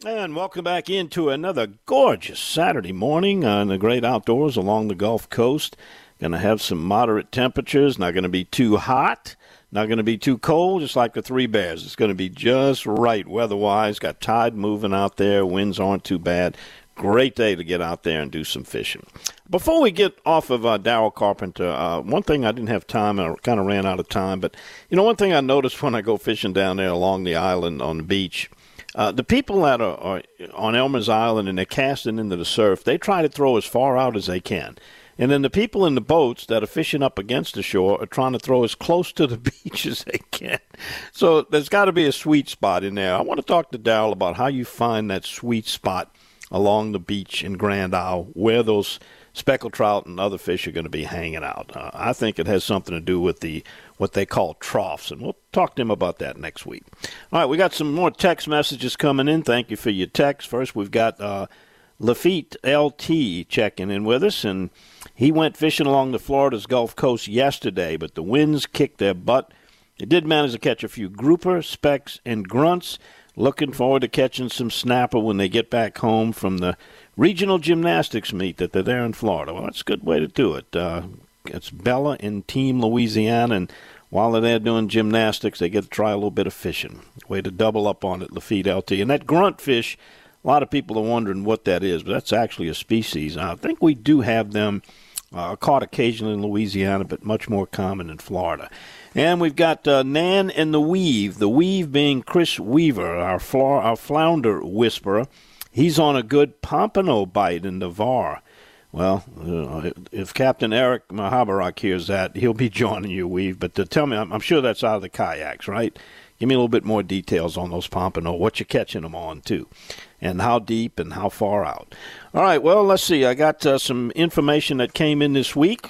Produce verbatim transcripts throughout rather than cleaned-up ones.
And welcome back into another gorgeous Saturday morning on the great outdoors along the Gulf Coast. Going to have some moderate temperatures, not going to be too hot, not going to be too cold, just like the Three Bears. It's going to be just right weather-wise. Got tide moving out there. Winds aren't too bad. Great day to get out there and do some fishing. Before we get off of uh, Daryl Carpenter, uh, one thing I didn't have time, and I kind of ran out of time, but, you know, one thing I noticed when I go fishing down there along the island on the beach, Uh, the people that are, are on Elmer's Island and they're casting into the surf, they try to throw as far out as they can. And then the people in the boats that are fishing up against the shore are trying to throw as close to the beach as they can. So there's got to be a sweet spot in there. I want to talk to Daryl about how you find that sweet spot along the beach in Grand Isle where those speckled trout and other fish are going to be hanging out. Uh, I think it has something to do with the what they call troughs, and we'll talk to him about that next week. All right, we got some more text messages coming in. Thank you for your text. First, we've got uh, Lafitte L T checking in with us, and he went fishing along the Florida's Gulf Coast yesterday, but the winds kicked their butt. He did manage to catch a few grouper, specks, and grunts. Looking forward to catching some snapper when they get back home from the regional gymnastics meet that they're there in Florida. Well, that's a good way to do it. Uh, it's Bella and Team Louisiana, and while they're there doing gymnastics, they get to try a little bit of fishing. Way to double up on it, Lafitte L T. And that grunt fish, a lot of people are wondering what that is, but that's actually a species. I think we do have them uh, caught occasionally in Louisiana, but much more common in Florida. And we've got uh, Nan and the Weave, the Weave being Chris Weaver, our, fla- our flounder whisperer. He's on a good pompano bite in the Var. Well, uh, if Captain Eric Mahabarak hears that, he'll be joining you, Weave. But to tell me, I'm, I'm sure that's out of the kayaks, right? Give me a little bit more details on those pompano, what you're catching them on, too, and how deep and how far out. All right, well, let's see. I got uh, some information that came in this week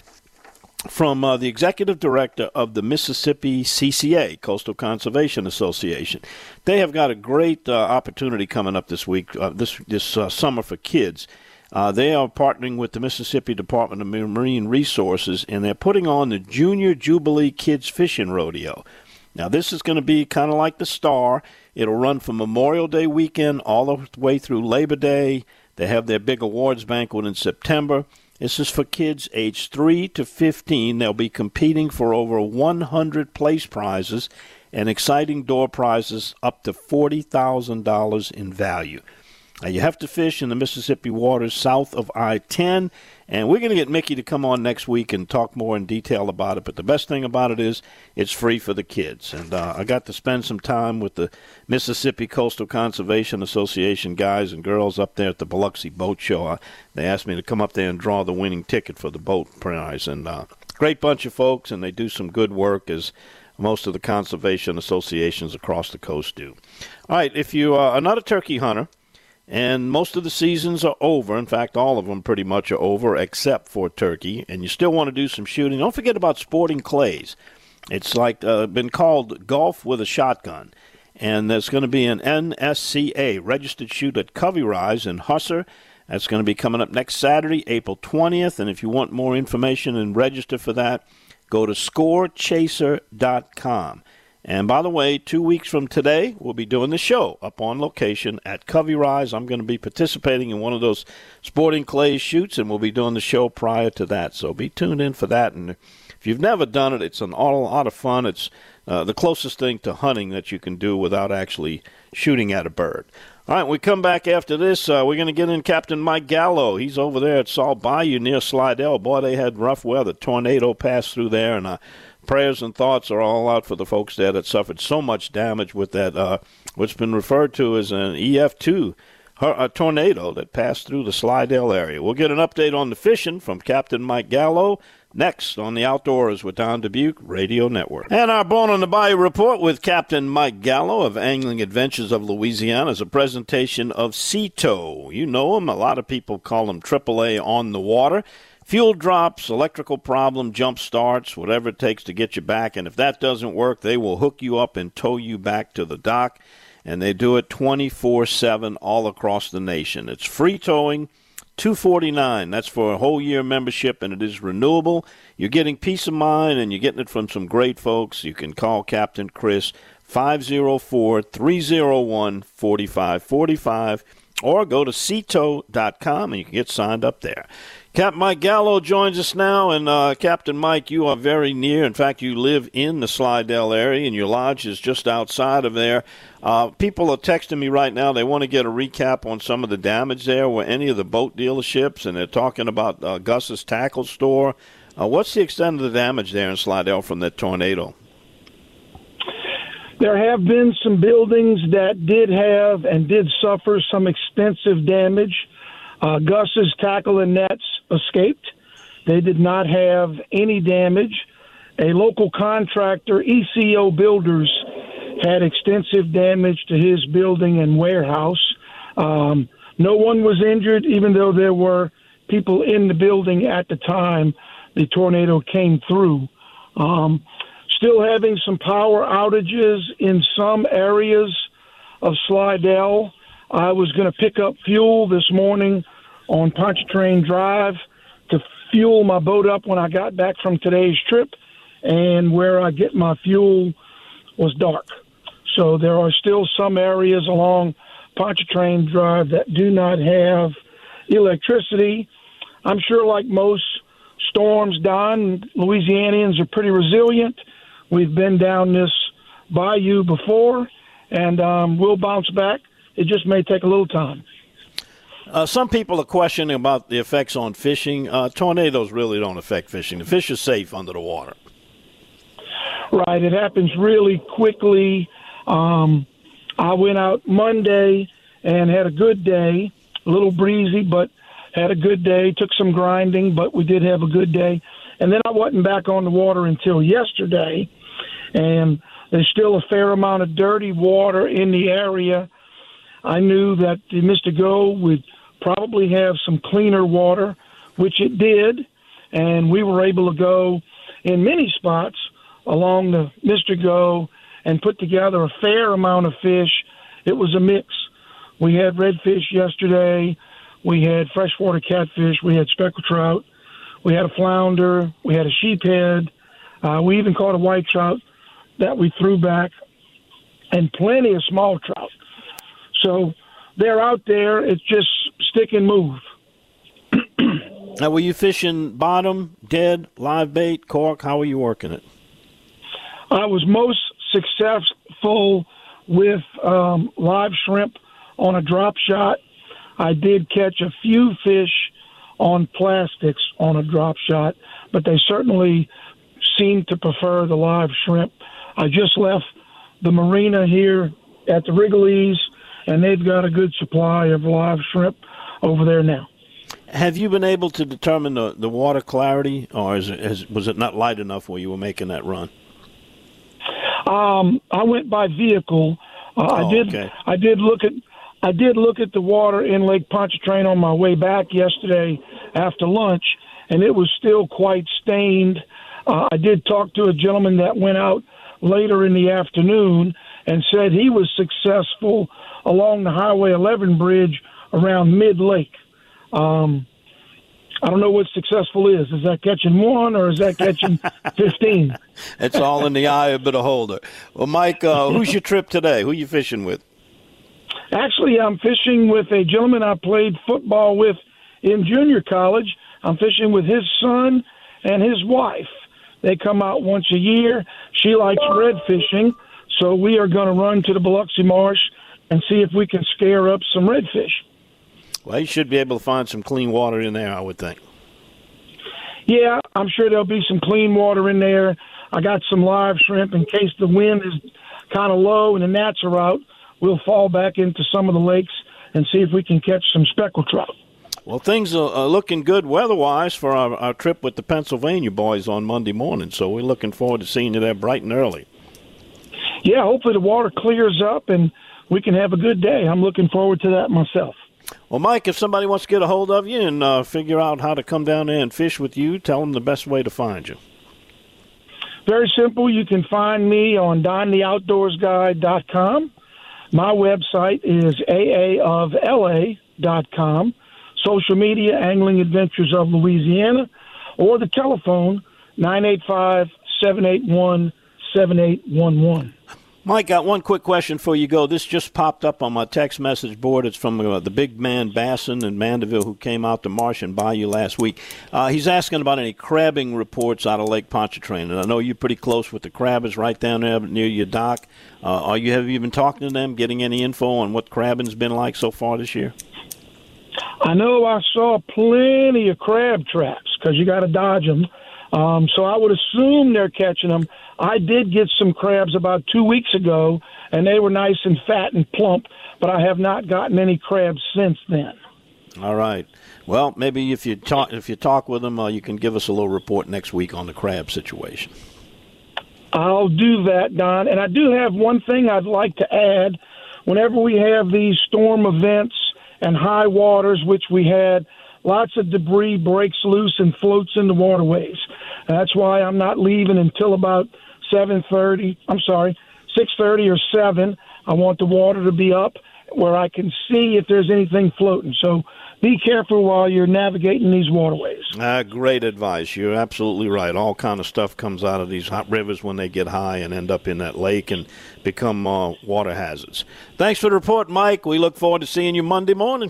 from uh, the executive director of the Mississippi C C A, Coastal Conservation Association. They have got a great uh, opportunity coming up this week, uh, this this uh, summer for kids. Uh, they are partnering with the Mississippi Department of Marine Resources, and they're putting on the Junior Jubilee Kids Fishing Rodeo. Now, this is going to be kind of like the Star. It'll run from Memorial Day weekend all the way through Labor Day. They have their big awards banquet in September. This is for kids aged three to fifteen. They'll be competing for over one hundred place prizes and exciting door prizes up to forty thousand dollars in value. Now, you have to fish in the Mississippi waters south of I ten, and we're going to get Mickey to come on next week and talk more in detail about it. But the best thing about it is it's free for the kids. And uh, I got to spend some time with the Mississippi Coastal Conservation Association guys and girls up there at the Biloxi Boat Show. Uh, they asked me to come up there and draw the winning ticket for the boat prize. And uh, great bunch of folks, and they do some good work as most of the conservation associations across the coast do. All right, if you are not a turkey hunter, and most of the seasons are over. In fact, all of them pretty much are over except for turkey. And you still want to do some shooting. Don't forget about Sporting Clays. It's like uh, been called golf with a shotgun. And there's going to be an N S C A registered shoot at Covey Rise in Husser. That's going to be coming up next Saturday, April twentieth. And if you want more information and register for that, go to score chaser dot com. And by the way, two weeks from today, we'll be doing the show up on location at Covey Rise. I'm going to be participating in one of those Sporting Clays shoots, and we'll be doing the show prior to that. So be tuned in for that. And if you've never done it, it's an awful lot of fun. It's uh, the closest thing to hunting that you can do without actually shooting at a bird. All right, we come back after this. Uh, we're going to get in Captain Mike Gallo. He's over there at Salt Bayou near Slidell. Boy, they had rough weather. Tornado passed through there, and uh, prayers and thoughts are all out for the folks there that suffered so much damage with that, uh, what's been referred to as an E F two a tornado that passed through the Slidell area. We'll get an update on the fishing from Captain Mike Gallo next on the Outdoors with Don Dubuque Radio Network. And our Born on the Bayou report with Captain Mike Gallo of Angling Adventures of Louisiana is a presentation of Sea-Tow. You know him. A lot of people call him triple A on the water. Fuel drops, electrical problem, jump starts, whatever it takes to get you back. And if that doesn't work, they will hook you up and tow you back to the dock. And they do it twenty-four seven all across the nation. It's free towing, two hundred forty-nine dollars. That's for a whole year membership, and it is renewable. You're getting peace of mind, and you're getting it from some great folks. You can call Captain Chris, five oh four, three oh one, four five four five, or go to C E T O dot com and you can get signed up there. Captain Mike Gallo joins us now, and uh, Captain Mike, you are very near. In fact, you live in the Slidell area, and your lodge is just outside of there. Uh, people are texting me right now. They want to get a recap on some of the damage there with any of the boat dealerships, and they're talking about uh, Gus's Tackle Store. Uh, what's the extent of the damage there in Slidell from that tornado? There have been some buildings that did have and did suffer some extensive damage. Uh, Gus's Tackle and Nets escaped. They did not have any damage. A local contractor, E C O Builders, had extensive damage to his building and warehouse. Um, no one was injured, even though there were people in the building at the time the tornado came through. Um, still having some power outages in some areas of Slidell. I was going to pick up fuel this morning on Pontchartrain Drive to fuel my boat up when I got back from today's trip, and where I get my fuel was dark. So there are still some areas along Pontchartrain Drive that do not have electricity. I'm sure, like most storms, Don, Louisianians are pretty resilient. We've been down this bayou before, and um, we'll bounce back. It just may take a little time. Uh, some people are questioning about the effects on fishing. Uh, tornadoes really don't affect fishing. The fish are safe under the water. Right. It happens really quickly. Um, I went out Monday and had a good day, a little breezy, but had a good day. Took some grinding, but we did have a good day. And then I wasn't back on the water until yesterday, and there's still a fair amount of dirty water in the area. I knew that the Mystico would probably have some cleaner water, which it did, and we were able to go in many spots along the Mystico and put together a fair amount of fish. It was a mix. We had redfish yesterday. We had freshwater catfish. We had speckled trout. We had a flounder. We had a sheephead. Uh, we even caught a white trout that we threw back, and plenty of small trout. So they're out there. It's just stick and move. Now, were you fishing bottom, dead, live bait, cork? How were you working it? I was most successful with um, live shrimp on a drop shot. I did catch a few fish on plastics on a drop shot, but they certainly seem to prefer the live shrimp. I just left the marina here at the Wrigley's, and they've got a good supply of live shrimp over there now. Have you been able to determine the, the water clarity, or is it, is, was it not light enough where you were making that run? Um, I went by vehicle. Uh, oh, I did. Okay. I did look at. I did look at the water in Lake Pontchartrain on my way back yesterday after lunch, and it was still quite stained. Uh, I did talk to a gentleman that went out later in the afternoon and said he was successful along the Highway eleven bridge around mid-lake. Um, I don't know what successful is. Is that catching one or is that catching fifteen? It's all in the eye of the beholder. Well, Mike, uh, who's your trip today? Who are you fishing with? Actually, I'm fishing with a gentleman I played football with in junior college. I'm fishing with his son and his wife. They come out once a year. She likes red fishing, so we are going to run to the Biloxi Marsh and see if we can scare up some redfish. Well, you should be able to find some clean water in there, I would think. Yeah, I'm sure there'll be some clean water in there. I got some live shrimp in case the wind is kind of low and the gnats are out. We'll fall back into some of the lakes and see if we can catch some speckled trout. Well, things are, are looking good weather-wise for our, our trip with the Pennsylvania boys on Monday morning, so we're looking forward to seeing you there bright and early. Yeah, hopefully the water clears up and we can have a good day. I'm looking forward to that myself. Well, Mike, if somebody wants to get a hold of you and uh, figure out how to come down there and fish with you, tell them the best way to find you. Very simple. You can find me on don the outdoors guide dot com. My website is a a of l a dot com. Social media, Angling Adventures of Louisiana, or the telephone, nine eight five, seven eight one, seven eight one one. Mike, got one quick question before you go. This just popped up on my text message board. It's from uh, the big man Basson in Mandeville who came out to Marsh and Bayou last week. Uh, he's asking about any crabbing reports out of Lake Pontchartrain. And I know you're pretty close with the crabbers right down there near your dock. Uh, are you have you been talking to them, getting any info on what crabbing's been like so far this year? I know I saw plenty of crab traps because you got to dodge them. Um, so I would assume they're catching them. I did get some crabs about two weeks ago, and they were nice and fat and plump, but I have not gotten any crabs since then. All right. Well, maybe if you talk if you talk with them, uh, you can give us a little report next week on the crab situation. I'll do that, Don. And I do have one thing I'd like to add. Whenever we have these storm events and high waters, which we had, lots of debris breaks loose and floats in the waterways. That's why I'm not leaving until about seven thirty. I'm sorry, six thirty or seven. I want the water to be up where I can see if there's anything floating. So be careful while you're navigating these waterways. Uh, great advice. You're absolutely right. All kind of stuff comes out of these hot rivers when they get high and end up in that lake and become uh, water hazards. Thanks for the report, Mike. We look forward to seeing you Monday morning.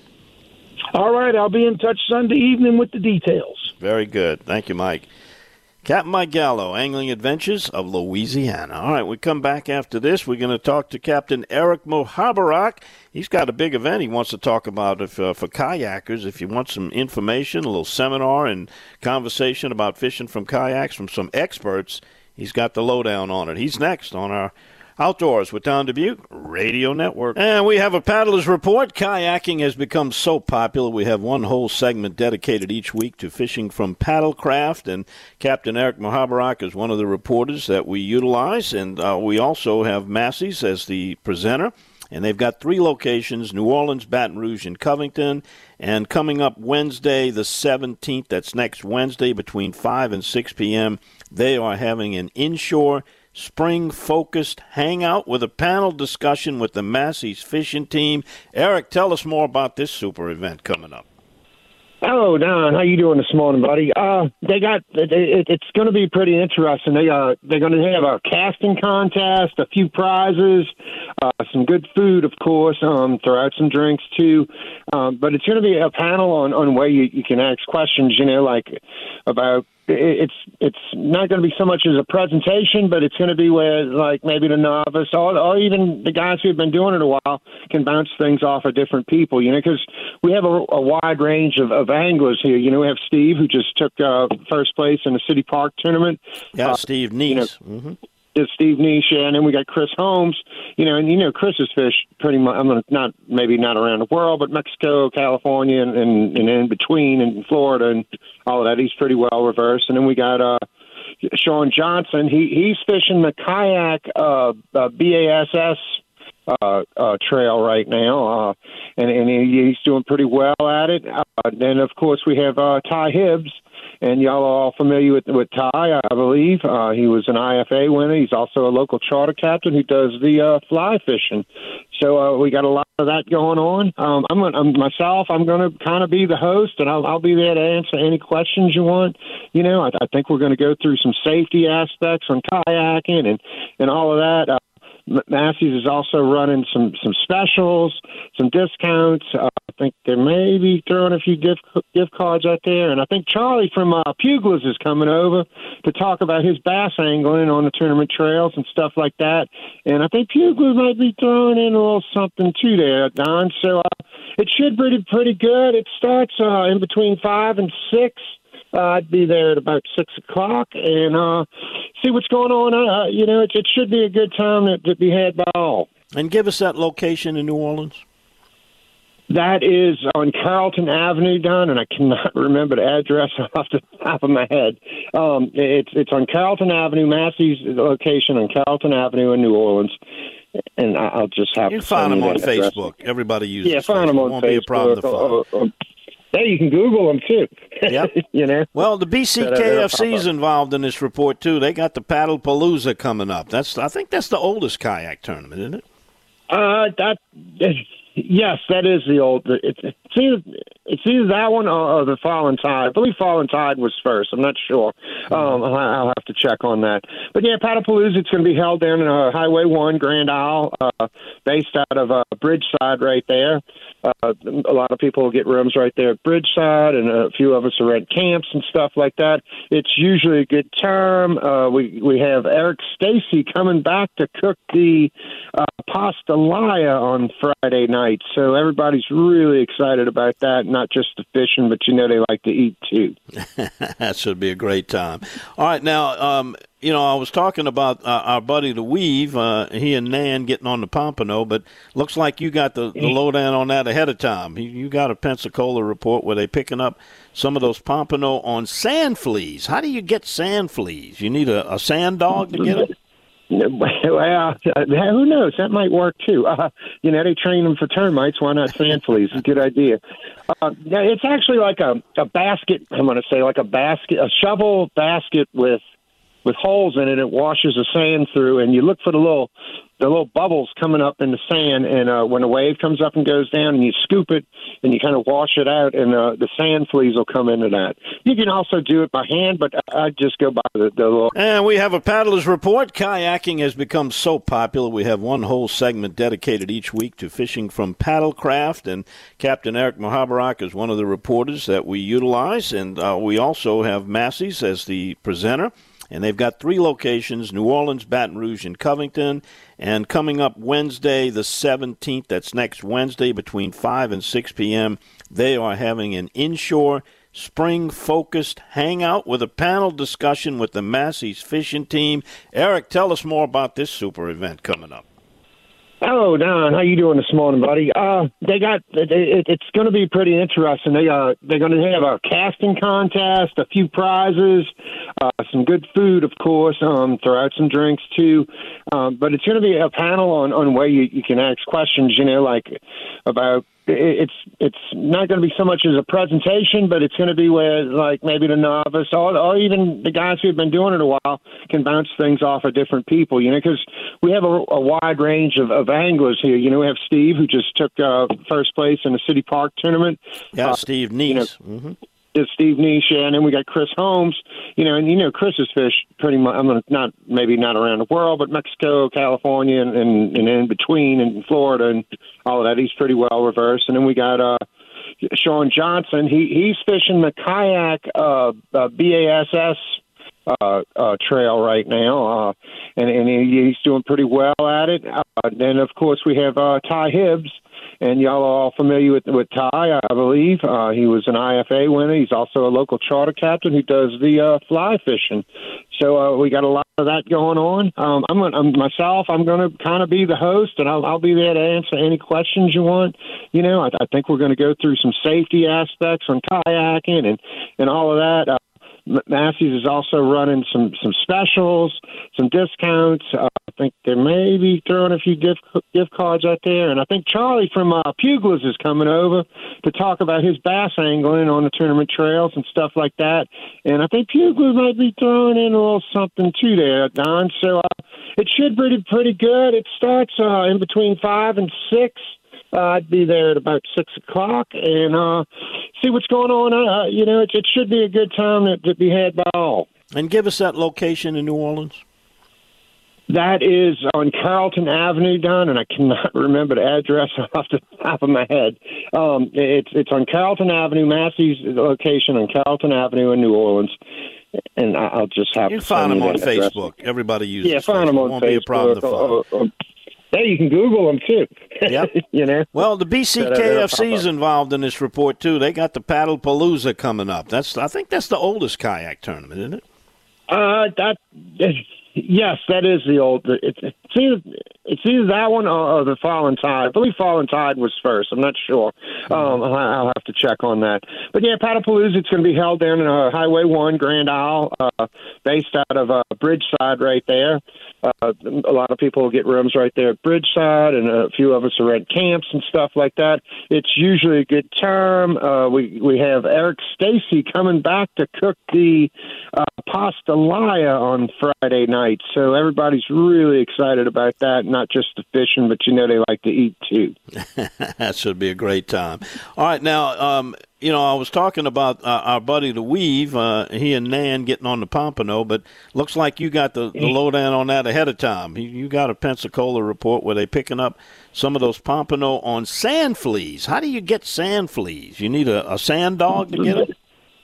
All right, I'll be in touch Sunday evening with the details. Very good. Thank you, Mike. Captain Mike Gallo, Angling Adventures of Louisiana. All right, we come back after this. We're going to talk to Captain Eric Mohabarak. He's got a big event he wants to talk about if, uh, for kayakers. If you want some information, a little seminar and conversation about fishing from kayaks from some experts, he's got the lowdown on it. He's next on our Outdoors with Don Dubuque Radio Network. And we have a paddler's report. Kayaking has become so popular. We have one whole segment dedicated each week to fishing from paddlecraft. And Captain Eric Mohabarak is one of the reporters that we utilize. And uh, we also have Massey's as the presenter. And they've got three locations, New Orleans, Baton Rouge, and Covington. And coming up Wednesday the seventeenth, that's next Wednesday between five and six p.m., they are having an inshore spring-focused hangout with a panel discussion with the Massey's fishing team. Eric, tell us more about this super event coming up. Hello, Don. How you doing this morning, buddy? Uh, they got it, it, it's going to be pretty interesting. They uh, they're going to have a casting contest, a few prizes, uh, some good food, of course. Um, throw out some drinks too. Um, but it's going to be a panel on on where you, you can ask questions. You know, like about. It's it's not going to be so much as a presentation, but it's going to be where, like, maybe the novice or, or even the guys who've been doing it a while can bounce things off of different people, you know, because we have a, a wide range of, of anglers here. You know, we have Steve, who just took uh, first place in the City Park tournament. Yeah, uh, Steve Neese. You know, mm-hmm. Is Steve Neese, yeah, and then we got Chris Holmes, you know, and you know Chris has fished pretty much. I'm gonna not maybe not around the world, but Mexico, California, and, and, and in between, and Florida, and all of that. He's pretty well reversed. And then we got uh, Sean Johnson. He he's fishing the kayak uh, uh, B A S S uh, uh, trail right now, uh, and and he, he's doing pretty well at it. Uh, then of course we have uh, Ty Hibbs. And y'all are all familiar with, with Ty, I believe. Uh, he was an I F A winner. He's also a local charter captain who does the uh, fly fishing. So uh, we got a lot of that going on. Um, I'm, gonna, I'm myself. I'm going to kind of be the host, and I'll, I'll be there to answer any questions you want. You know, I, I think we're going to go through some safety aspects on kayaking and, and all of that. Uh, Massey's is also running some, some specials, some discounts. Uh, I think they may be throwing a few gift gift cards out there. And I think Charlie from uh, Puglas is coming over to talk about his bass angling on the tournament trails and stuff like that. And I think Puglas might be throwing in a little something too there, Don. So uh, it should be pretty, pretty good. It starts uh, in between five and six. Uh, I'd be there at about six o'clock and uh, see what's going on. Uh, you know, it, it should be a good time to, to be had by all. And give us that location in New Orleans. That is on Carrollton Avenue, Don, and I cannot remember the address off the top of my head. Um, it's it's on Carrollton Avenue, Massey's location on Carrollton Avenue in New Orleans. And I'll just have you to find them on address. Facebook. Everybody uses yeah, find Facebook. them on Won't Facebook. be a problem to find. Or, or, or, Hey, you can Google them, too. Yep. You know? Well, the B C K F C is involved in this report, too. They got the Paddle Palooza coming up. That's I think that's the oldest kayak tournament, isn't it? Uh, that Yes, that is the old. It's, it's either it's either that one or, or the Fallen Tide. I believe Fallen Tide was first. I'm not sure. Um, I'll, I'll have to check on that. But yeah, Paddlepalooza. It's going to be held down in uh, Highway One, Grand Isle, uh, based out of uh, Bridgeside, right there. Uh, a lot of people will get rooms right there at Bridgeside, and a few of us are rent camps and stuff like that. It's usually a good time. Uh, we we have Eric Stacy coming back to cook the uh, pastelaia on Friday night. So everybody's really excited about that, not just the fishing, but you know they like to eat too. That should be a great time. All right, now, um, you know, I was talking about uh, our buddy the Weave, uh, he and Nan getting on the Pompano, but looks like you got the, the lowdown on that ahead of time. You, you got a Pensacola report where they're picking up some of those Pompano on sand fleas. How do you get sand fleas? You need a, a sand dog to get them? Well, who knows? That might work too. Uh, you know, they train them for termites. Why not sand fleas? It's a good idea. Uh, it's actually like a, a basket. I'm going to say like a basket, a shovel basket with with holes in it. It washes the sand through, and you look for the little the little bubbles coming up in the sand. And uh, when a wave comes up and goes down, and you scoop it, and you kind of wash it out, and uh, the sand fleas will come into that. You can also do it by hand, but I just go by the, the little. And we have a paddler's report. Kayaking has become so popular. We have one whole segment dedicated each week to fishing from paddlecraft, and Captain Eric Mahabarak is one of the reporters that we utilize, and uh, we also have Massey's as the presenter. And they've got three locations, New Orleans, Baton Rouge, and Covington. And coming up Wednesday the seventeenth, that's next Wednesday between five and six p.m., they are having an inshore spring-focused hangout with a panel discussion with the Massey's fishing team. Eric, tell us more about this super event coming up. Oh, Don, how you doing this morning, buddy? Uh, they got it, it's going to be pretty interesting. They uh, they're going to have a casting contest, a few prizes, uh, some good food, of course. Um, throw out some drinks too. Um, but it's going to be a panel on on where you, you can ask questions. You know, like about. It's it's not going to be so much as a presentation, but it's going to be where, like, maybe the novice or, or even the guys who've been doing it a while can bounce things off of different people, you know, because we have a, a wide range of, of anglers here. You know, we have Steve, who just took uh, first place in the City Park tournament. Yeah, uh, Steve Neese. You know, mm-hmm. Steve Neese, and then we got Chris Holmes, you know, and you know Chris has fished pretty much. I'm gonna not maybe not around the world, but Mexico, California, and, and, and in between, and Florida, and all of that. He's pretty well reversed. And then we got uh, Sean Johnson. He he's fishing the kayak uh, uh, B A S S uh, uh, trail right now, uh, and and he, he's doing pretty well at it. Uh, then of course we have uh, Ty Hibbs. And y'all are all familiar with with Ty, I believe. Uh, he was an I F A winner. He's also a local charter captain who does the uh, fly fishing. So uh, we got a lot of that going on. Um, I'm, gonna, I'm myself. I'm going to kind of be the host, and I'll, I'll be there to answer any questions you want. You know, I, I think we're going to go through some safety aspects on kayaking and and all of that. Uh, Massey's is also running some, some specials, some discounts. Uh, I think they may be throwing a few gift gift cards out there. And I think Charlie from uh, Puglas is coming over to talk about his bass angling on the tournament trails and stuff like that. And I think Puglas might be throwing in a little something too there, Don. So uh, it should be pretty, pretty good. It starts uh, in between five and six. Uh, I'd be there at about six o'clock and uh, see what's going on. Uh, you know, it, it should be a good time to, to be had by all. And give us that location in New Orleans. That is on Carrollton Avenue, Don, and I cannot remember the address off the top of my head. Um, it's it's on Carrollton Avenue, Massey's location on Carrollton Avenue in New Orleans. And I'll just have you to find them on address. Facebook. Everybody uses yeah, find Facebook. them on Won't Facebook. be a problem to find. Or, or, Hey, you can Google them, too. Yep. You know? Well, the B C K F C is involved in this report, too. They got the Paddlepalooza coming up. That's I think that's the oldest kayak tournament, isn't it? Uh, that, yes, that is the old. It's, it's, either, it's either that one or, or the Fallen Tide. I believe Fallen Tide was first. I'm not sure. Um, I'll, I'll have to check on that. But, yeah, Paddlepalooza, it's going to be held down in uh, Highway one, Grand Isle, uh, based out of uh, Bridgeside right there. Uh, a lot of people will get rooms right there at Bridgeside, and a few of us are rent camps and stuff like that. It's usually a good time. Uh, we we have Eric Stacy coming back to cook the uh, pastelaia on Friday night. night. So everybody's really excited about that, not just the fishing, but, you know, they like to eat too. That should be a great time. All right, now, um, you know, I was talking about uh, our buddy the Weave, uh, he and Nan getting on the pompano, but looks like you got the, the lowdown on that ahead of time. You, you got a Pensacola report where they picking up some of those pompano on sand fleas. How do you get sand fleas? You need a, a sand dog to get them?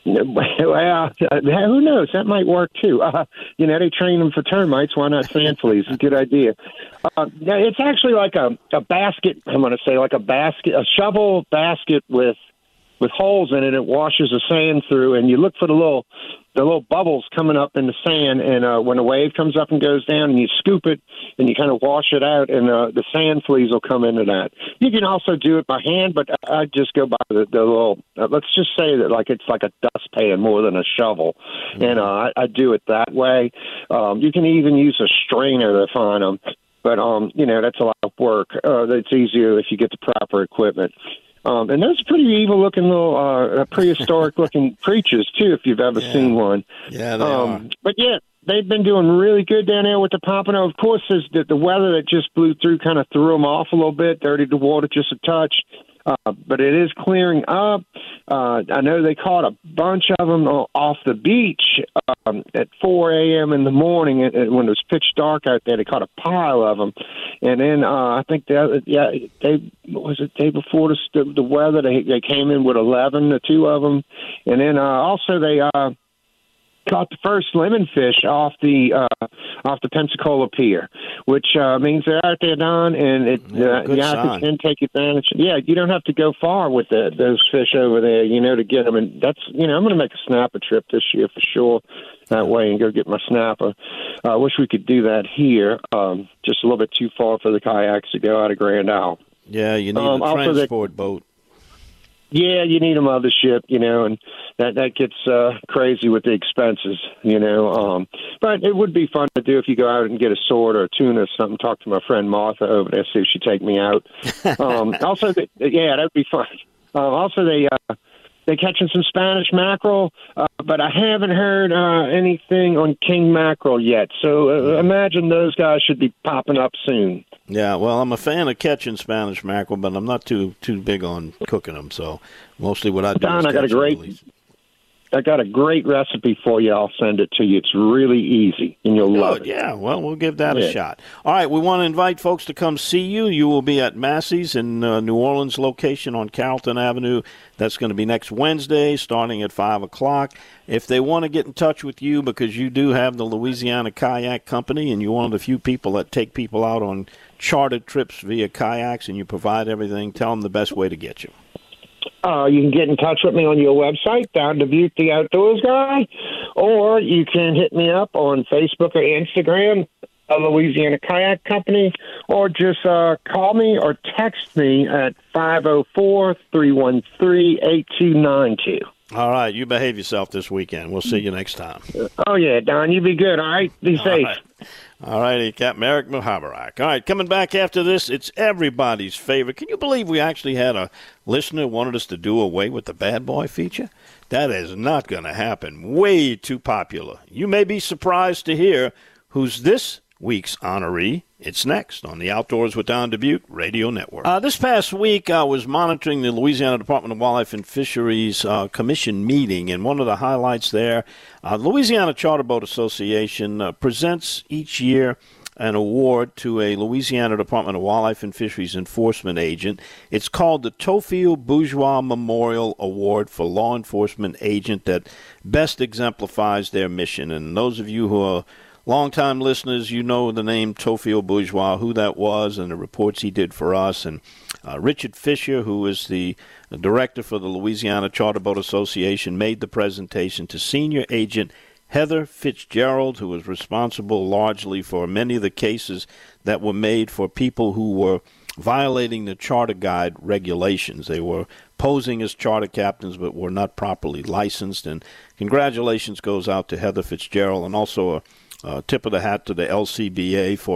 Well, uh, who knows? That might work too. Uh, you know, they train them for termites. Why not sand fleas? It's a good idea. Uh, it's actually like a, a basket. I'm going to say like a basket, a shovel basket with with holes in it. It washes the sand through, and you look for the little the little bubbles coming up in the sand. And uh, when a wave comes up and goes down, and you scoop it, and you kind of wash it out, and uh, the sand fleas will come into that. You can also do it by hand, but I just go by the, the little. Uh, let's just say that like it's like a dustpan more than a shovel, mm-hmm. and uh, I, I do it that way. Um, you can even use a strainer to find them, but um, you know that's a lot of work. Uh, it's easier if you get the proper equipment. Um, and those are pretty evil-looking little uh, prehistoric-looking creatures, too, if you've ever yeah. seen one. Yeah, they um, are. But, yeah, they've been doing really good down there with the pompano. Of course, the, the weather that just blew through kind of threw them off a little bit, dirtied the water just a touch. Uh, but it is clearing up. Uh, I know they caught a bunch of them off the beach um, at four a.m. in the morning and, and when it was pitch dark out there. They caught a pile of them. And then uh, I think the other, yeah, they was it day before the, the weather. They they came in with eleven, the two of them, and then uh, also they uh, caught the first lemon fish off the uh, off the Pensacola Pier, which uh, means they're out there, Don, and it yeah, uh, you have to take advantage. Yeah, you don't have to go far with the, those fish over there, you know, to get them. And that's you know, I'm going to make a snapper trip this year for sure. That way, and go get my snapper. I uh, wish we could do that here. Um, just a little bit too far for the kayaks to go out of Grand Isle. Yeah, you need um, a transport the, boat. Yeah, you need a mothership, you know, and that that gets uh, crazy with the expenses, you know. Um, but it would be fun to do if you go out and get a sword or a tuna or something. Talk to my friend Martha over there, see if she'd take me out. um, also, the, yeah, that'd be fun. Uh, also, they uh, they catching some Spanish mackerel, uh, but I haven't heard uh, anything on king mackerel yet. So uh, imagine those guys should be popping up soon. Yeah, well, I'm a fan of catching Spanish mackerel, but I'm not too too big on cooking them. So mostly what I do Don, is I got a catch great, them. I got a great recipe for you. I'll send it to you. It's really easy, and you'll Good, love it. Yeah, well, we'll give that yeah. a shot. All right, we want to invite folks to come see you. You will be at Massey's in uh, New Orleans location on Carrollton Avenue. That's going to be next Wednesday, starting at five o'clock. If they want to get in touch with you, because you do have the Louisiana Kayak Company, and you're one of the few people that take people out on chartered trips via kayaks, and you provide everything, tell them the best way to get you. Uh, you can get in touch with me on your website, Don Dubuque, the Outdoors Guy, or you can hit me up on Facebook or Instagram, a Louisiana Kayak Company, or just uh, call me or text me at five oh four, three one three, eight two nine two. All right, you behave yourself this weekend. We'll see you next time. Oh, yeah, Don, you be good, all right? Be safe. All right, all righty, Captain Eric Muhabarak. All right, coming back after this, it's everybody's favorite. Can you believe we actually had a listener who wanted us to do away with the Bad Boy feature? That is not going to happen. Way too popular. You may be surprised to hear who's this week's honoree. It's next on the Outdoors with Don Dubuque Radio Network. Uh, this past week, I was monitoring the Louisiana Department of Wildlife and Fisheries uh, Commission meeting, and one of the highlights there, uh, Louisiana Charter Boat Association uh, presents each year an award to a Louisiana Department of Wildlife and Fisheries enforcement agent. It's called the Tofil Bourgeois Memorial Award for law enforcement agent that best exemplifies their mission. And those of you who are longtime listeners, you know the name Tofil Bourgeois, who that was, and the reports he did for us. And uh, Richard Fisher, who is the director for the Louisiana Charter Boat Association, made the presentation to Senior Agent Heather Fitzgerald, who was responsible largely for many of the cases that were made for people who were violating the charter guide regulations. They were posing as charter captains but were not properly licensed. And congratulations goes out to Heather Fitzgerald, and also a Uh, tip of the hat to the L C B A for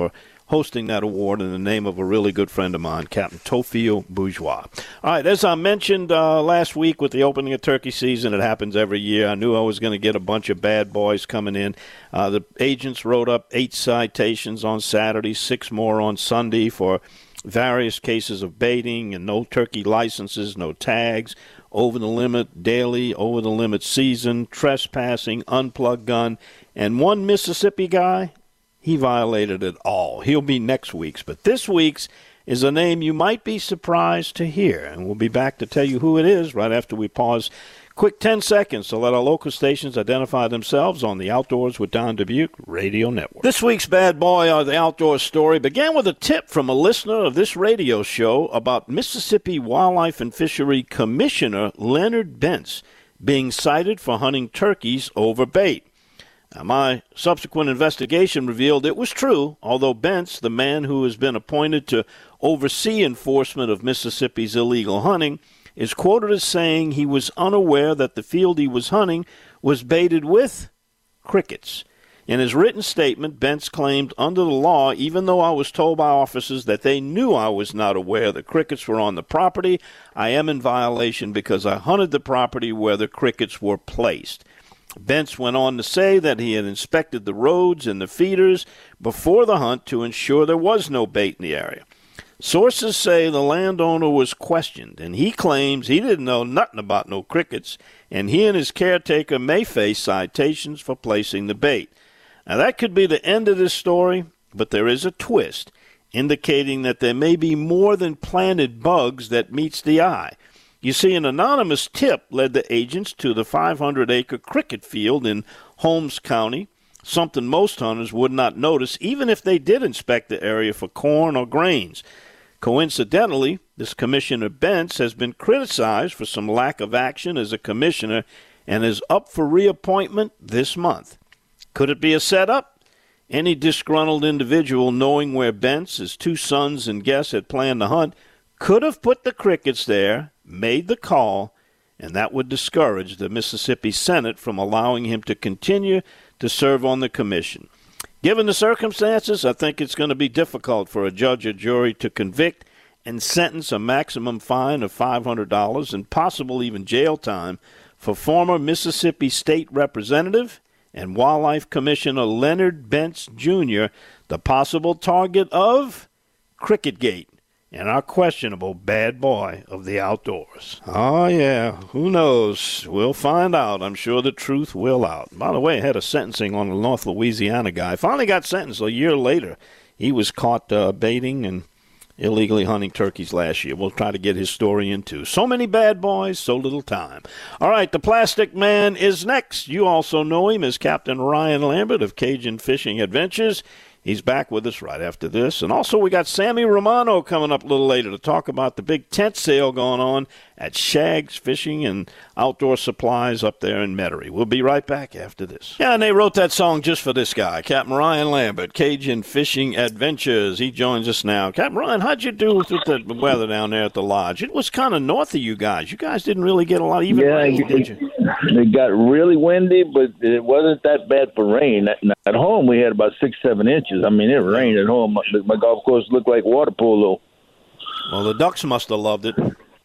hosting that award in the name of a really good friend of mine, Captain Tofil Bourgeois. All right, as I mentioned uh, last week with the opening of turkey season, it happens every year. I knew I was going to get a bunch of bad boys coming in. Uh, the agents wrote up eight citations on Saturday, six more on Sunday for various cases of baiting and no turkey licenses, no tags, over the limit daily, over the limit season, trespassing, unplugged gun, and one Mississippi guy, he violated it all. He'll be next week's, but this week's is a name you might be surprised to hear, and we'll be back to tell you who it is right after we pause. Quick ten seconds to let our local stations identify themselves on the Outdoors with Don Dubuque Radio Network. This week's bad boy of the outdoors story began with a tip from a listener of this radio show about Mississippi Wildlife and Fishery Commissioner Leonard Bentz being cited for hunting turkeys over bait. Now, my subsequent investigation revealed it was true, although Bentz, the man who has been appointed to oversee enforcement of Mississippi's illegal hunting, is quoted as saying he was unaware that the field he was hunting was baited with crickets. In his written statement, Bentz claimed under the law, even though I was told by officers that they knew I was not aware the crickets were on the property, I am in violation because I hunted the property where the crickets were placed. Bentz went on to say that he had inspected the roads and the feeders before the hunt to ensure there was no bait in the area. Sources say the landowner was questioned, and he claims he didn't know nothing about no crickets, and he and his caretaker may face citations for placing the bait. Now, that could be the end of this story, but there is a twist, indicating that there may be more than planted bugs that meets the eye. You see, an anonymous tip led the agents to the five hundred acre cricket field in Holmes County, something most hunters would not notice even if they did inspect the area for corn or grains. Coincidentally, this Commissioner Bentz has been criticized for some lack of action as a commissioner and is up for reappointment this month. Could it be a setup? Any disgruntled individual knowing where Bentz, his two sons, and guests had planned to hunt could have put the crickets there, made the call, and that would discourage the Mississippi Senate from allowing him to continue to serve on the commission. Given the circumstances, I think it's going to be difficult for a judge or jury to convict and sentence a maximum fine of five hundred dollars and possible even jail time for former Mississippi State Representative and Wildlife Commissioner Leonard Bentz, Junior, the possible target of Cricketgate and our questionable bad boy of the outdoors. Oh, yeah, who knows? We'll find out. I'm sure the truth will out. By the way, I had a sentencing on the North Louisiana guy. Finally got sentenced a year later. He was caught uh, baiting and illegally hunting turkeys last year. We'll try to get his story into. So many bad boys, so little time. All right, the Plastic Man is next. You also know him as Captain Ryan Lambert of Cajun Fishing Adventures. He's back with us right after this. And also we got Sammy Romano coming up a little later to talk about the big tent sale going on at Shag's Fishing and Outdoor Supplies up there in Metairie. We'll be right back after this. Yeah, and they wrote that song just for this guy, Captain Ryan Lambert, Cajun Fishing Adventures. He joins us now. Captain Ryan, how'd you do with the weather down there at the lodge? It was kind of north of you guys. You guys didn't really get a lot of even yeah, rain, it, did you? It got really windy, but it wasn't that bad for rain. At, at home, we had about six, seven inches. I mean, it rained at home. My, my golf course looked like water polo. Well, the ducks must have loved it.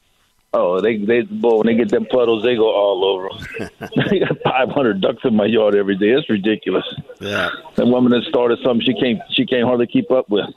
Oh, they they boy, when they get them puddles, they go all over them. I got five hundred ducks in my yard every day. It's ridiculous. Yeah. That woman that started something she can't she can't hardly keep up with.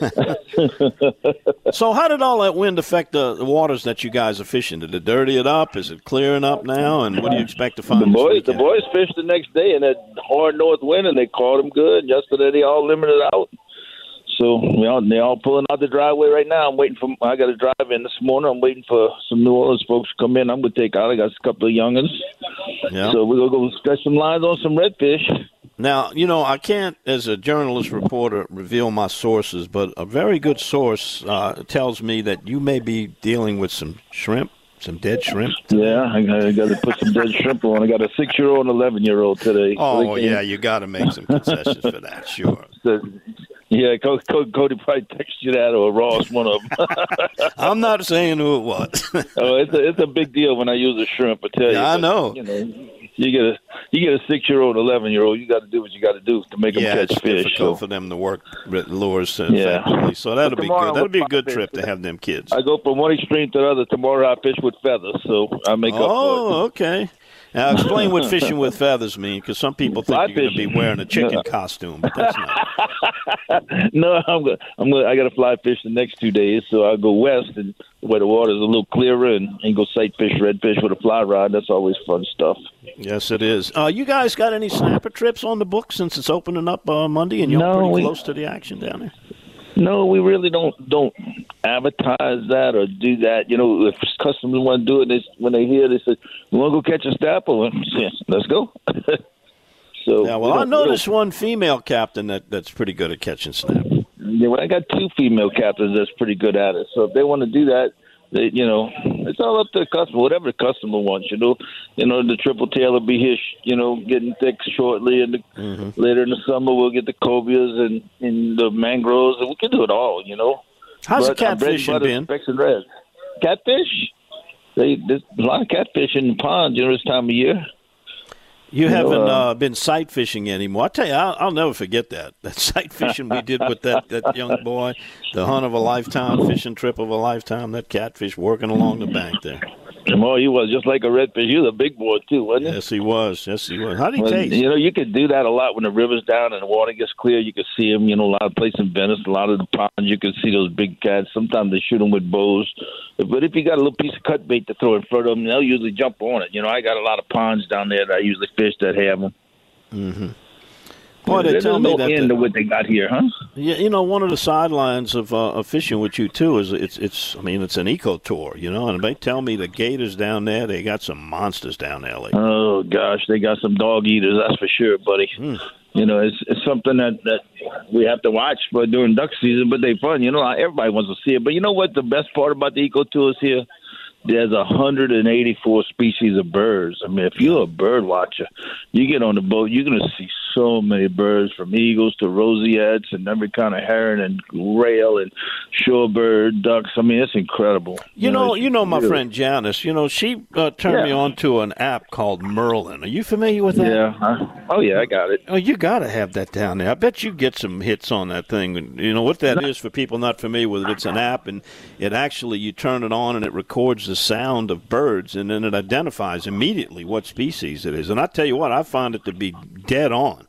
So how did all that wind affect the, the waters that you guys are fishing? Did it dirty it up? Is it clearing up now? And what do you expect to find the this boys? weekend? The boys fished the next day in that hard north wind, and they caught them good. Yesterday they all limited out. So we all, they're all pulling out the driveway right now. I'm waiting for. I got to drive in this morning. I'm waiting for some New Orleans folks to come in. I'm gonna take out. I got a couple of youngins. Yeah. So we're gonna go stretch some lines on some redfish. Now, you know, I can't, as a journalist reporter, reveal my sources, but a very good source uh, tells me that you may be dealing with some shrimp, some dead shrimp. Yeah, I got, I got to put some dead shrimp on. I got a six-year-old and eleven-year-old today. Oh, so yeah, you got to make some concessions for that, sure. So, yeah, Cody, Cody probably texted you that, or Ross, one of them. I'm not saying who it was. Oh, it's a, it's a big deal when I use a shrimp, I tell you. Yeah, I know. But, you know, you get a you get a six year old, eleven year old. You got to do what you got to do to make yeah, them catch it's fish. difficult So. for them to work with lures uh, Yeah. effectively. So that'll be Tomorrow good. That'll be a good we'll trip fish. to have them kids. I go from one extreme to the other. Tomorrow I fish with feathers, so I make up for it. Oh, okay. Now explain what fishing with feathers mean, because some people think Fly you're going to be fishing. wearing a chicken No. costume, but that's not. No, I'm go- I'm go- I got to fly fish the next two days, so I go west and where the water's a little clearer and, and go sight fish, redfish with a fly rod. That's always fun stuff. Yes, it is. Uh, you guys got any snapper trips on the book since it's opening up uh, Monday, and you're No, pretty we- close to the action down there? No, we really don't don't advertise that or do that. You know, if customers want to do it, they, when they hear, they say, "We want to go catch a snapper." Well, yeah, let's go. so Yeah, we well, I don't- we noticed don't- one female captain that, that's pretty good at catching snapper. Yeah, well, I got two female captains that's pretty good at it. So if they want to do that, they, you know, it's all up to the customer, whatever the customer wants. You know, you know, the triple tail will be here, you know, getting thick shortly, and the, Mm-hmm. later in the summer we'll get the cobias and, and the mangroves, and we can do it all. You know. How's But the our bread and catfishing butter is been? Specks and reds. Catfish? They, there's a lot of catfish in the pond during this time of year. You You know, haven't uh, uh, been sight fishing anymore. I tell you, I'll, I'll never forget that. That sight fishing we did with that, that young boy, the hunt of a lifetime, fishing trip of a lifetime, that catfish working along the bank there. Oh, he was just like a redfish. He was a big boy, too, wasn't he? Yes, he was. Yes, he was. How did he Well, taste? you know, you could do that a lot when the river's down and the water gets clear. You can see them. You know, a lot of places in Venice, a lot of the ponds, you can see those big cats. Sometimes they shoot them with bows. But if you got a little piece of cut bait to throw in front of them, they'll usually jump on it. You know, I got a lot of ponds down there that I usually fish that have them. Mm-hmm. Boy, they There's tell me no that end the- to what they got here, huh? Yeah, you know, one of the sidelines of, uh, of fishing with you too is it's it's. I mean, it's an eco tour, you know, and they tell me the gators down there, they got some monsters down there lately. Oh gosh, they got some dog eaters, that's for sure, buddy. Hmm. You know, it's it's something that, that we have to watch for during duck season, but they fun. You know, everybody wants to see it. But you know what? The best part about the eco tours here, there's one hundred eighty-four species of birds. I mean, if you're a bird watcher, you get on the boat, you're going to see so many birds, from eagles to roseates and every kind of heron and rail and shorebird, ducks. I mean, it's incredible. You know, it's you know my really- friend Janice. You know, she uh, turned me Yeah. on to an app called Merlin. Are you familiar with that? Yeah. I, oh, yeah, I got it. Oh, you got to have that down there. I bet you get some hits on that thing. You know what that is for people not familiar with it? It's an app, and it actually, you turn it on, and it records the sound of birds, and then it identifies immediately what species it is. And I tell you what, I find it to be dead on.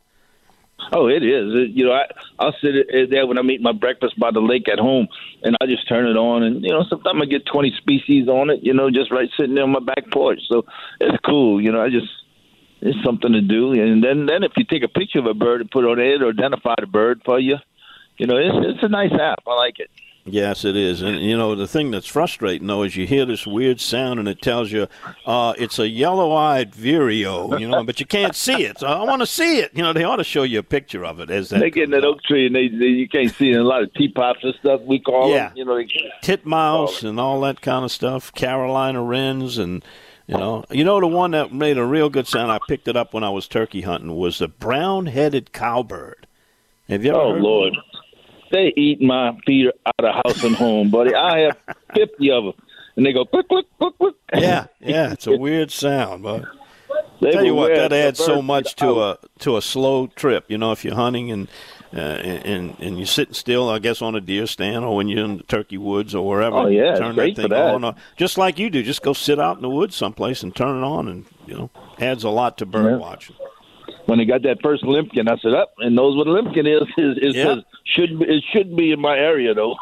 Oh, it is. It, you know, I, I'll sit it- there when I'm eating my breakfast by the lake at home, and I just turn it on, and, you know, sometimes I get twenty species on it, you know, just right sitting there on my back porch. So it's cool. You know, I just, it's something to do. And then, then if you take a picture of a bird and put it on it, it'll identify the bird for you. You know, it's, it's a nice app. I like it. Yes, it is. And, you know, the thing that's frustrating, though, is you hear this weird sound, and it tells you uh, it's a yellow-eyed vireo, you know, but you can't see it. So I want to see it. You know, they ought to show you a picture of it. As that They get in comes that up. oak tree, and they, they you can't see it. A lot of teapots and stuff, we call Yeah. them. You know, they, Titmouse and all that kind of stuff, Carolina wrens, and you know, you know the one that made a real good sound. I picked it up when I was turkey hunting. Was the brown-headed cowbird. Have you ever oh, heard Lord. Of it? They eat my feet out of house and home, buddy. I have fifty of them, and they go click, click, click, click. Yeah, yeah, it's a weird sound, but They tell you will what, wear that the adds so bird much feet to out. a to a slow trip. You know, if you're hunting and uh, and and you're sitting still, I guess on a deer stand or when you're in the turkey woods or wherever. Oh, yeah, it's turn great that for thing that. on, uh, just like you do. Just go sit out in the woods someplace and turn it on, and you know, adds a lot to bird Yeah. watching. When they got that first limpkin, I said, "Up," and knows what a limpkin is. It, it Yeah. says should be, it should be in my area though.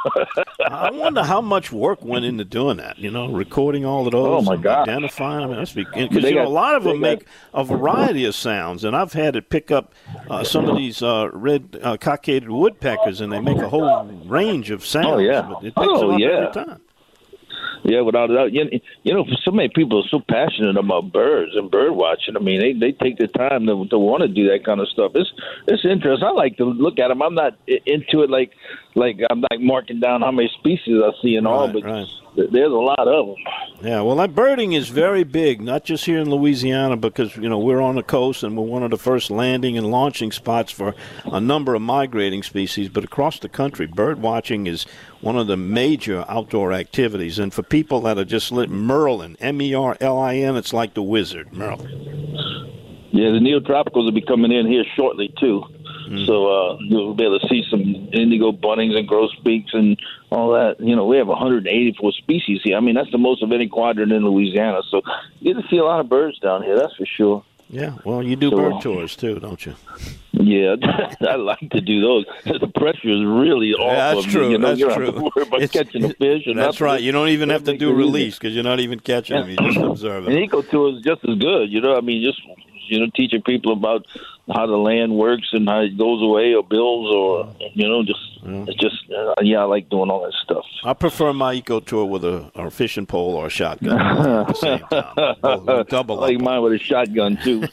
I wonder how much work went into doing that. You know, recording all of those. Oh, my and gosh. Identifying them. That's because They you know got- a lot of they them got- make a variety of sounds, and I've had it pick up uh, some of these uh, red uh, cockaded woodpeckers, and they make a whole range of sounds. Oh, yeah. But it picks Oh, them up yeah. every time. Yeah, without a doubt. You, you know, for so many people are so passionate about birds and bird watching. I mean, they, they take the time to to want to do that kind of stuff. It's it's interesting. I like to look at them. I'm not i- into it like like I'm like marking down how many species I see and all, Right, but right. th- there's a lot of them. Yeah, well, that birding is very big, not just here in Louisiana, because you know we're on the coast and we're one of the first landing and launching spots for a number of migrating species. But across the country, bird watching is one of the major outdoor activities. And for people that are just lit, Merlin, M E R L I N, it's like the wizard, Merlin. Yeah, the neotropicals will be coming in here shortly, too. Mm. So uh, you'll be able to see some indigo buntings and grosbeaks and all that. You know, we have one hundred eighty-four species here. I mean, that's the most of any quadrant in Louisiana. So you get to see a lot of birds down here, that's for sure. Yeah, well, you do so, bird tours, too, don't you? Yeah, I like to do those. The pressure is really awful. Yeah, that's true. You know, that's you don't true. have to worry about it's, catching a fish. Or that's nothing. right. You don't even have to do release because you're not even catching them. You just observe them. An eco tour is just as good. You know, I mean, just you know, teaching people about how the land works and how it goes away or builds or you know, just yeah. it's just uh, yeah, I like doing all that stuff. I prefer my eco tour with a, a fishing pole or a shotgun at the same time. We'll, we'll double I like up. mine with a shotgun too.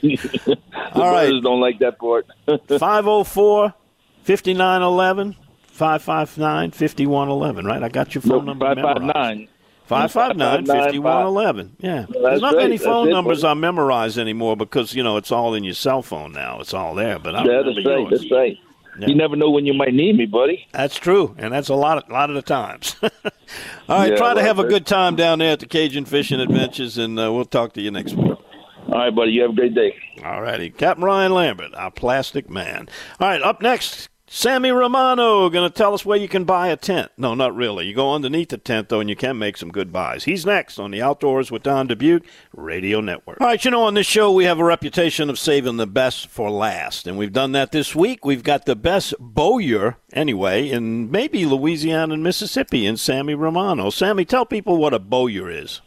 All right, brothers don't like that part. five oh four, five nine one one, five five nine, five one one one. Right, I got your phone no, number. Five memorized. five nine. Five five nine fifty one eleven. Yeah, well, there's not right. many phone it, numbers buddy. I memorize anymore because you know it's all in your cell phone now. It's all there. But I yeah, remember that's right. yours. That's right. Yeah. You never know when you might need me, buddy. That's true, and that's a lot of, lot of the times. All right, yeah, try to well, have a good time down there at the Cajun Fishing Adventures, and uh, we'll talk to you next week. All right, buddy. You have a great day. All righty. Captain Ryan Lambert, our plastic man. All right, up next, Sammy Romano going to tell us where you can buy a tent. No, not really. You go underneath the tent, though, and you can make some good buys. He's next on the Outdoors with Don Dubuque Radio Network. All right, you know, on this show, we have a reputation of saving the best for last, and we've done that this week. We've got the best bowyer, anyway, in maybe Louisiana and Mississippi, in Sammy Romano. Sammy, tell people what a bowyer is.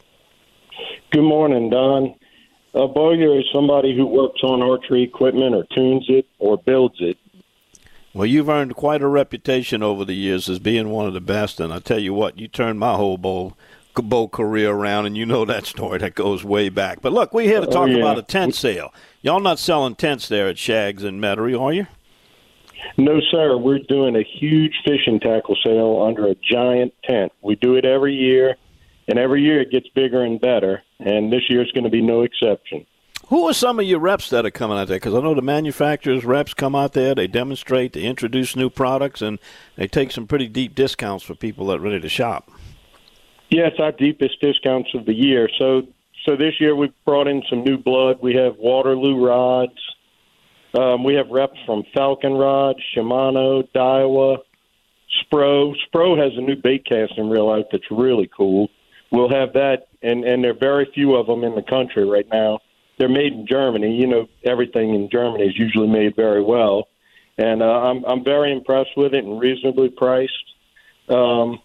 Good morning, Don. A bowyer is somebody who works on archery equipment or tunes it or builds it. Well, you've earned quite a reputation over the years as being one of the best, and I tell you what, you turned my whole bow, bow career around, and you know that story that goes way back. But look, we're here to talk oh, yeah. about a tent sale. Y'all not selling tents there at Shaggs in Metairie, are you? No, sir. We're doing a huge fishing tackle sale under a giant tent. We do it every year, and every year it gets bigger and better, and this year's going to be no exception. Who are some of your reps that are coming out there? Because I know the manufacturers' reps come out there, they demonstrate, they introduce new products, and they take some pretty deep discounts for people that are ready to shop. Yeah, it's our deepest discounts of the year. So so this year we've brought in some new blood. We have Waterloo rods. Um, we have reps from Falcon Rod, Shimano, Daiwa, Spro. Spro has a new bait casting reel out that's really cool. We'll have that, and, and there are very few of them in the country right now. They're made in Germany. You know, everything in Germany is usually made very well. And uh, I'm I'm very impressed with it and reasonably priced. Um,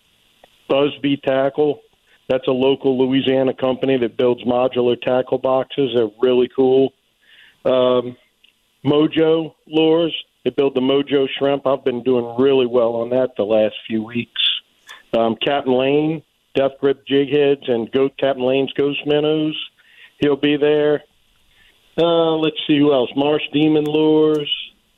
Busby Tackle, that's a local Louisiana company that builds modular tackle boxes. They're really cool. Um, Mojo Lures, they build the Mojo Shrimp. I've been doing really well on that the last few weeks. Um, Captain Lane, Death Grip Jig Heads, and Goat Captain Lane's Ghost Minnows. He'll be there. Uh, let's see who else. Marsh Demon Lures.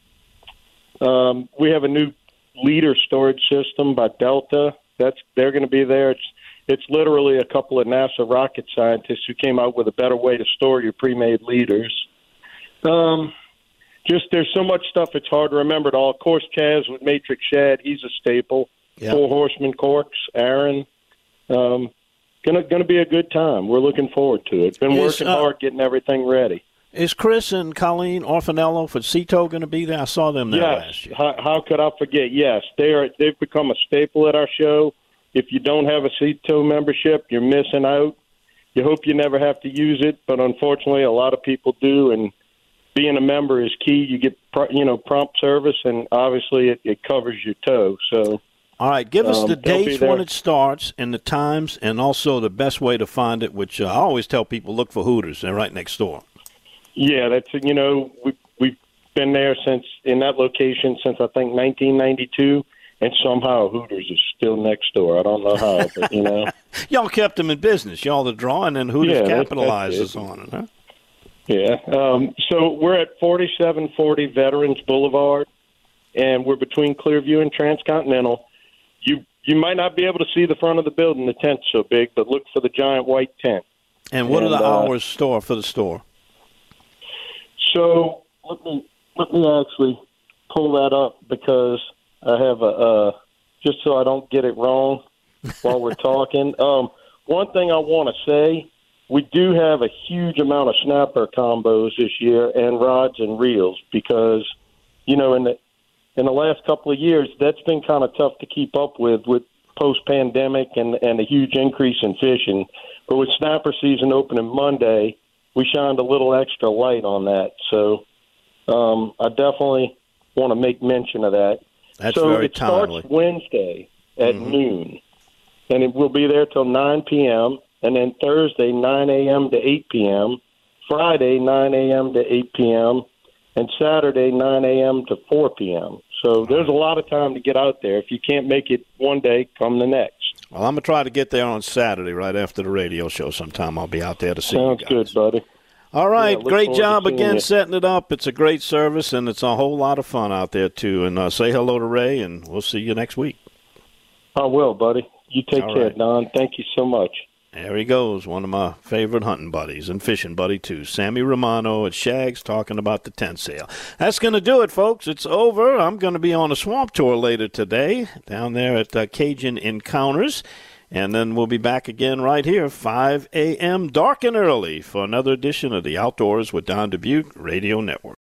Um, we have a new leader storage system by Delta. That's they're going to be there. It's it's literally a couple of NASA rocket scientists who came out with a better way to store your pre-made leaders. Um, just there's so much stuff it's hard to remember it all. Of course, Chaz with Matrix Shad, he's a staple. Yep. Four Horsemen Corks, Aaron. Um, Gonna gonna be a good time. We're looking forward to it. Been is, working uh, hard, getting everything ready. Is Chris and Colleen Orfanello for Cito going to be there? I saw them there yes. last year. How, how could I forget? Yes, they are. They've become a staple at our show. If you don't have a Cito membership, you're missing out. You hope you never have to use it, but unfortunately, a lot of people do. And being a member is key. You get you know prompt service, and obviously, it, it covers your toe. So. All right, give us um, the dates when it starts and the times and also the best way to find it, which uh, I always tell people look for Hooters. They're right next door. Yeah, that's, you know, we, we've been there since in that location since, I think, nineteen ninety-two, and somehow Hooters is still next door. I don't know how, but, you know. Y'all kept them in business. Y'all the draw, and then Hooters yeah, capitalizes that's, that's on it, huh? Yeah. Um, so we're at forty-seven forty Veterans Boulevard, and we're between Clearview and Transcontinental. You you might not be able to see the front of the building. The tent's so big, but look for the giant white tent. And what and, are the uh, hours store for the store? So let me let me actually pull that up because I have a uh, just so I don't get it wrong while we're talking. Um, one thing I want to say we do have a huge amount of snapper combos this year and rods and reels because, you know, in the in the last couple of years, that's been kind of tough to keep up with with post-pandemic and, and a huge increase in fishing. But with snapper season opening Monday, we shined a little extra light on that. So um, I definitely want to make mention of that. That's so very it timely. starts Wednesday at Mm-hmm. noon, and it will be there till nine p.m., and then Thursday, nine a.m. to eight p.m., Friday, nine a.m. to eight p.m., and Saturday, nine a.m. to four p.m. So there's a lot of time to get out there. If you can't make it one day, come the next. Well, I'm going to try to get there on Saturday right after the radio show sometime. I'll be out there to see Sounds you guys. good, buddy. All right, Yeah, look great forward to job seeing again you. setting it up. It's a great service, and it's a whole lot of fun out there, too. And uh, say hello to Ray, and we'll see you next week. I will, buddy. You take All care, right. Don. Thank you so much. There he goes, one of my favorite hunting buddies and fishing buddy, too. Sammy Romano at Shags talking about the tent sale. That's going to do it, folks. It's over. I'm going to be on a swamp tour later today down there at uh, Cajun Encounters. And then we'll be back again right here, five a.m. dark and early, for another edition of the Outdoors with Don Dubuque Radio Network.